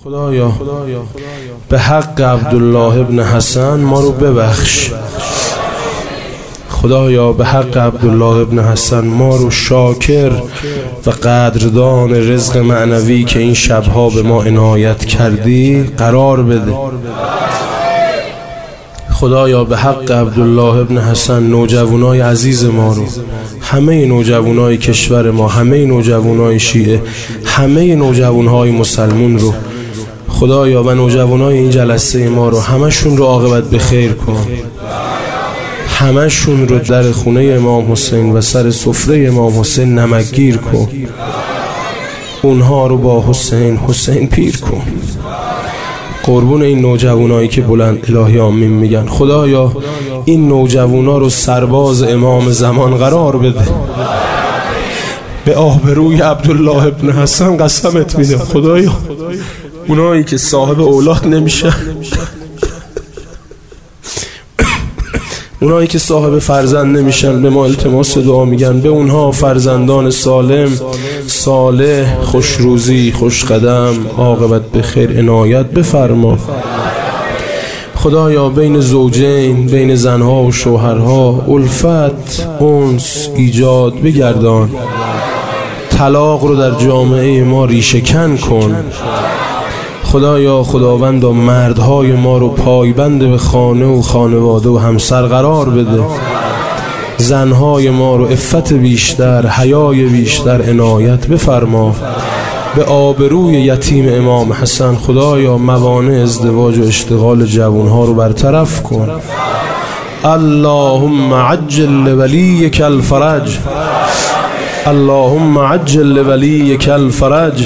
خدایا به حق عبدالله ابن حسن ما رو ببخش. خدایا به حق عبدالله ابن حسن ما رو شاکر و قدردان رزق معنوی که این شبها به ما عنایت کردی قرار بده. خدایا به حق عبدالله ابن حسن نوجوانای عزیز ما رو، همه نوجوانای کشور ما، همه نوجوانای شیعه، همه نوجوانهای مسلمون رو خدایا و نوجوانای این جلسه ما رو همشون رو عاقبت به خیر کن. همشون رو در خونه امام حسین و سر سفره امام حسین نمکگیر کن. اونها رو با حسین پیر کن. قربون این نوجوانایی که بلند الهی آمین میگن. خدایا این نوجوانا رو سرباز امام زمان قرار بده. به آبروی عبدالله ابن حسن قسمت میدم خدایا اونایی که صاحب اولاد نمیشن، اونایی که صاحب فرزند نمیشن به ما التماس دعا میگن. به اونها فرزندان سالم، صالح، خوشروزی، خوش قدم، عاقبت به خیر عنایت بفرما. خدایا بین زوجین، بین زنها و شوهرها الفت، انس ایجاد بگردان. طلاق رو در جامعه ما ریشه کن کن. خدایا خداوندا مردهای ما رو پایبند به خانه و خانواده و همسر قرار بده. زنهای ما رو عفت بیشتر، حیای بیشتر عنایت بفرما. به آبروی یتیم امام حسن خدایا موانع ازدواج و اشتغال جوانها رو برطرف کن. اللهم عجل لولیک الفرج، اللهم عجل لولیک الفرج،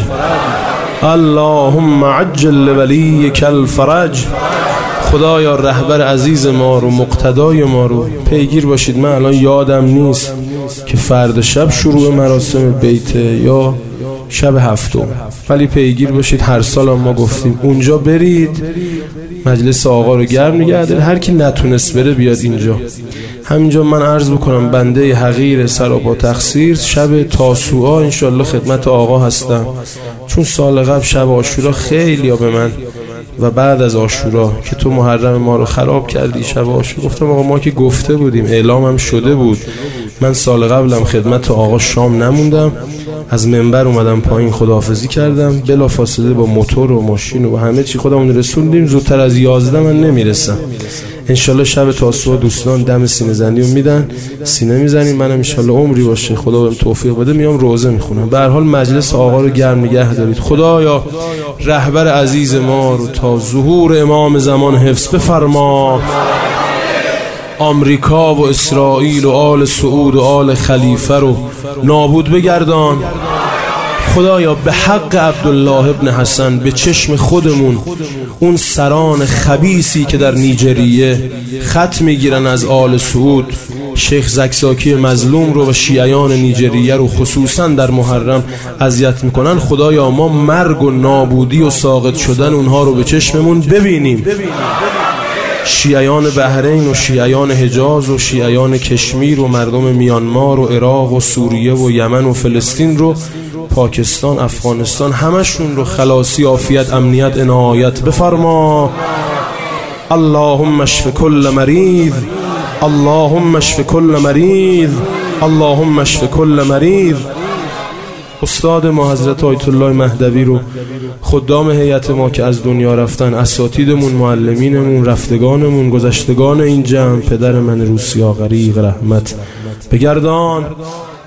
اللهم عجل لولیک الفرج. خدایا رهبر عزیز ما رو، مقتدای ما رو پیگیر باشید. من الان یادم نیست که فردا شب شروع مراسم بیته یا شب هفتم، ولی پیگیر باشید. هر سال ما گفتیم اونجا برید، مجلس آقا رو گرم نگه دارید. هر کی نتونست بره بیاد اینجا. همینجا من عرض بکنم بنده حقیر سراپا تقصیر شب تاسوعا انشالله خدمت آقا هستم، چون سال قبل شب عاشورا خیلی ها به من و بعد از عاشورا که تو محرم ما رو خراب کردی شب عاشورا، گفتم آقا ما که گفته بودیم، اعلام هم شده بود. من سال قبلم خدمت آقا شام نموندم، از منبر اومدم پایین خداحافظی کردم، بلا فاصله با موتور و ماشین و همه چی خودمون رسوندیم. زودتر از 11 من نمیرسم. انشالله شب تاسوعا دوستان دم سینه زنی رو میدن، سینه میزنیم. منم انشالله عمری باشه خدا بهم توفیق بده میام روزه میخونم. به هر حال مجلس آقا رو گرم نگه دارید. خدایا رهبر عزیز ما رو تا ظهور امام زمان حفظ بفرما. آمریکا و اسرائیل و آل سعود و آل خلیفه رو نابود بگردان. خدایا به حق عبدالله ابن حسن به چشم خودمون اون سران خبیثی که در نیجریه خط میگیرن از آل سعود، شیخ زکزاکی مظلوم رو و شیعیان نیجریه رو خصوصا در محرم اذیت میکنن، خدایا ما مرگ و نابودی و ساقط شدن اونها رو به چشممون ببینیم. شیعیان بحرین و شیعیان حجاز و شیعیان کشمیر و مردم میانمار و عراق و سوریه و یمن و فلسطین رو، پاکستان، افغانستان، همشون رو خلاصی، عافیت، امنیت عنایت بفرما. اللهم اشف کل مریض، اللهم اشف کل مریض، اللهم اشف کل مریض. استاد ما حضرت آیت الله مهدوی رو، خدام هیئت ما که از دنیا رفتن، اساتیدمون، معلمینمون، رفتگانمون، گذشتگان این جمع، پدر من روسیا غریق رحمت بگردان.